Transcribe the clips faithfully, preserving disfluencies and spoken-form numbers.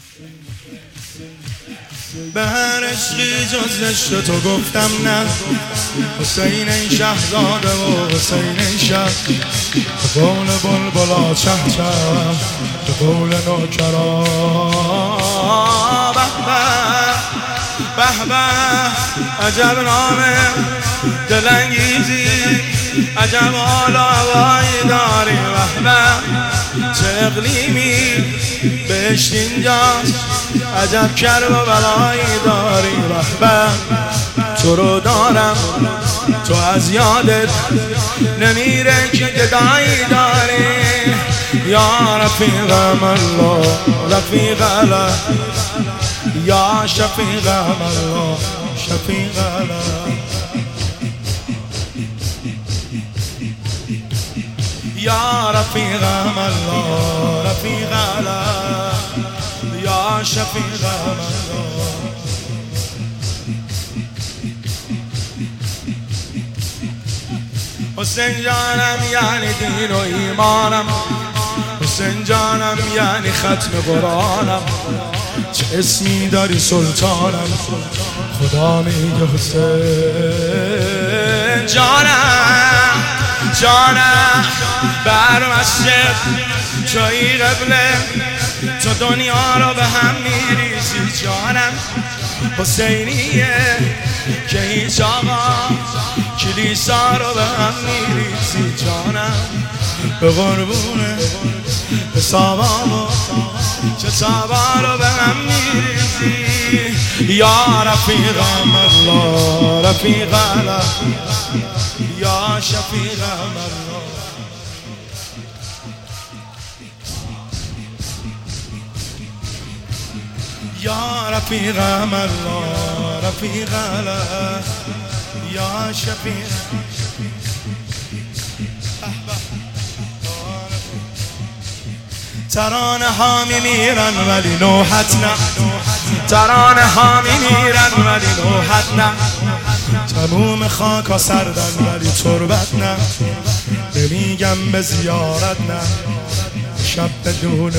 به هر عشقی جز عشق تو گفتم نه. حسین ای شهزاده و حسین ای شه، به قول بلبلا چه چه، به قول نوکرا به به به به. عجب نامه دلانگیزی، عجب حال و هوایی داری. به به چه اقلیمی بهشت اینجاست، عجب کرب و بلایی داری. به به تو رو دارم، تو از یادت نمیره که گدایی داری. یا رفیقم الله رفیق الله، یا شفیقم الله شفیق الله. یا رفیقم الله رفیق الله، یا شفیقم الله. حسین جانم یعنی دین و ایمانم، حسین جانم یعنی ختم قرآنم. چه اسمی داری سلطانم، خدا میگه حسین جانم جانم. بر مسجد جایی قبله، تو دنیا رو به هم میریزی جانم. حسینیه که هیچ آقا کلیسا رو به هم میریزی جانم. به قربونه حسابامو کتابا رو به هم میریزی. یا رفیقم الله رفیق الله، یا شفیقم الله. یا رفیقم الله رفیق الله، یا شفیق. ترانه ها میمیرن ولی نوحت نه، ترانه ها میمیرن ولی نوحت نه. تموم خاک ها سردن ولی تربت نه، نمیگم به زیارت نه. شب بدون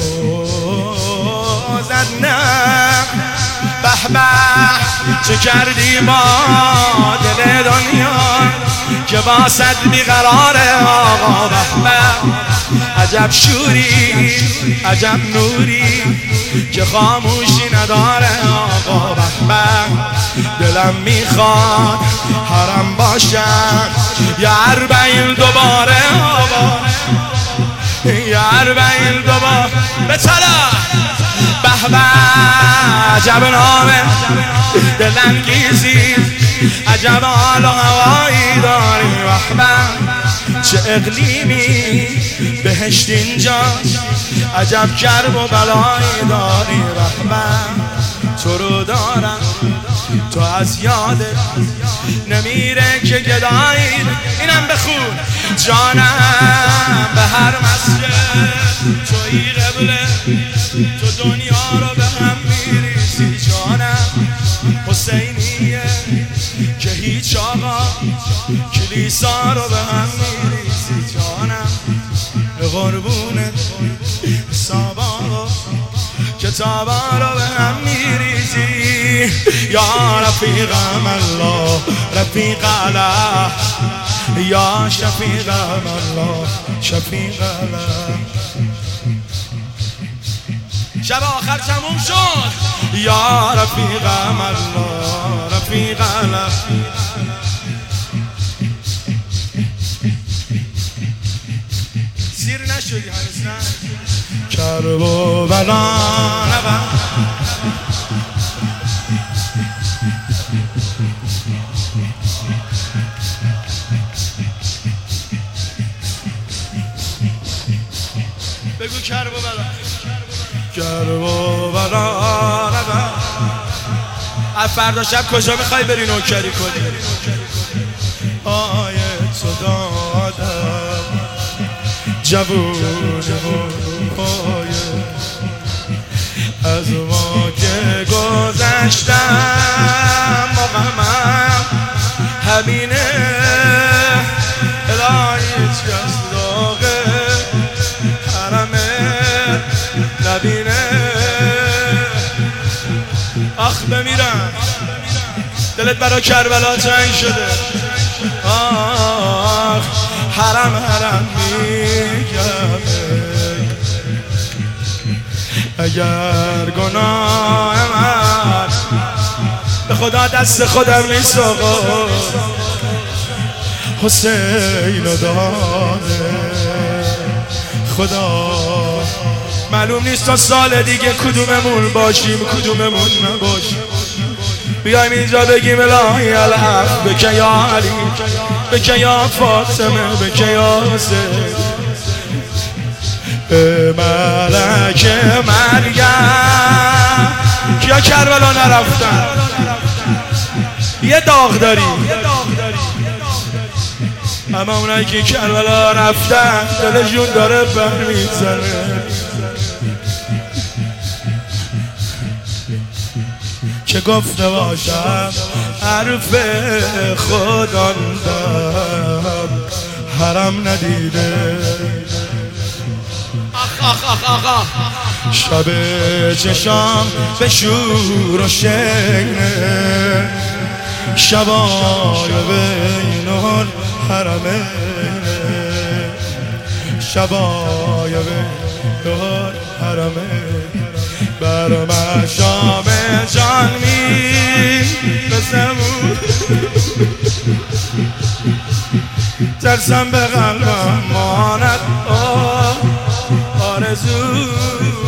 روزت نه. به به چه کردی با دل دنیا که با صد بیقراره آقا. به به عجب شوری عجب نوری که خاموشی نداره آقا. به به دلم میخواد حرم باشم یا اربعین دوباره آقا، یا اربعین دوباره به طلا. به به عجب نامه دلانگیزی، عجب حال و هوایی داری. به به چه اقلیمی بهشت اینجا، عجب کرب و بلایی داری. به به تو رو دارم، تو از یادت نمیره که گدایی. اینم بخون جانم. به هر مسجد توی قبله، تو دنیا رو به هم میریزی جانم. حسینیه که هیچ آقا کلیسا رو به هم میریزی جانم. قربونت حسابا کتابا رو به هم میریزی. یا رفیقم الله رفیق الله، یا شفیقم الله شفیق الله. شب آخر تموم شد. یا رفیقم الله رفیق الله. سیر نشدی هنوز نه؟ کرب و بلا نبا. بگو کرب و بلا، کرب و بلا نبا. از فردا شب کجا میخوای بری نوکری کنی؟ آیت تو دادم جوون پای از ما که گذشتم. با غمم همینه الهی هیچ کس داغه حرمت نبینه. بمیرم دلت برا کربلا تنگ شده آخ حرم حرم میگم اگر گناه من به خدا دست خودم نیست آقا حسین رو داده خدا معلوم نیست تا سال دیگه کدوممون باشیم کدوممون نباشیم بیایم اینجا بگیم الهی الحق بکن یا علی بکن یا فاطمه بکن یا حسین ملک مریم کیا کربلا نرفتن یه داغ داریم اما اونایی که کربلا رفتن دلشون داره برمیزنه که گفته باشم حرف خودم دم حرم ندیده شب چشام به شور و شینه شبای بین الحرمین شبای بین الحرمین بر مشام جان می بسمون ترسم به قلبم ماند آرزو